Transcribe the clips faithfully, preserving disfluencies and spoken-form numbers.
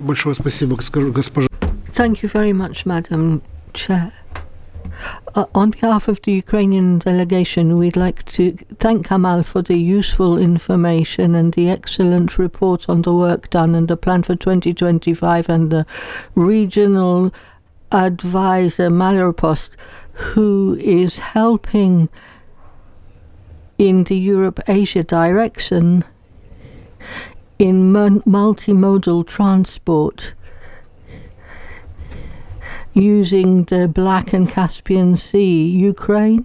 Большое спасибо, госпожа. Thank you very much, Madam Chair. Uh, on behalf of the Ukrainian delegation, we'd like to thank Kamal for the useful information and the excellent report on the work done and the plan for twenty twenty-five, and the regional advisor Malaropost, who is helping in the Europe-Asia direction in multimodal transport using the Black and Caspian Sea. Ukraine,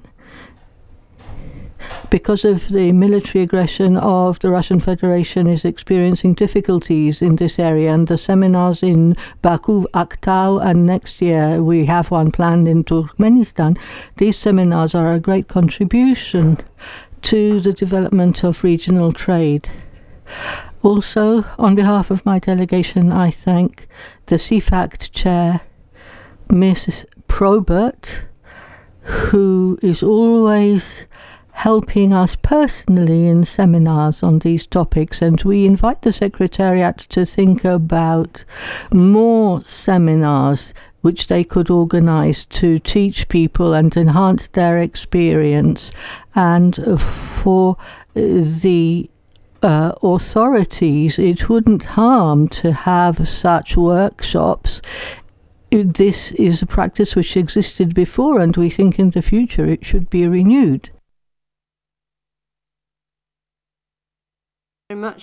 because of the military aggression of the Russian Federation, is experiencing difficulties in this area, and the seminars in Baku, Aktau, and next year we have one planned in Turkmenistan. These seminars are a great contribution to the development of regional trade. Also, on behalf of my delegation, I thank the C FACT chair, Missus Probert, who is always helping us personally in seminars on these topics, and we invite the Secretariat to think about more seminars which they could organize to teach people and enhance their experience, and for the Uh, authorities, it wouldn't harm to have such workshops. This is a practice which existed before, and we think in the future it should be renewed. Very much.